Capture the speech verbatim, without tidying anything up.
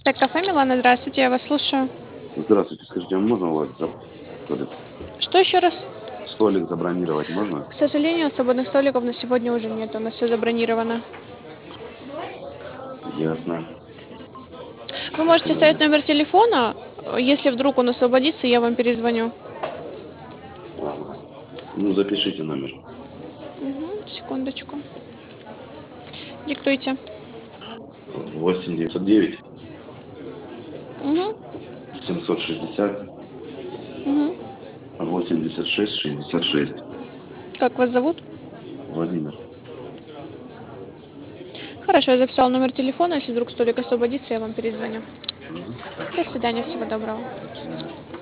Так, кафе Милана, здравствуйте, я вас слушаю. Здравствуйте, скажите, а можно у вас за- столик? Что еще раз? Столик забронировать можно? К сожалению, свободных столиков на сегодня уже нет, у нас все забронировано. Ясно. Вы До можете оставить свидания. номер телефона, если вдруг он освободится, я вам перезвоню. Ага. Ну, запишите номер. Мгм, секундочку. Диктуйте. Восемь девятьсот девять Угу, семьсот шестьдесят угу. восемьдесят шесть шестьдесят шесть. Как вас зовут? Владимир. Хорошо, я записала номер телефона, если вдруг столик освободится, я вам перезвоню. Мгм. До Хорошо. свидания, всего доброго. До свидания.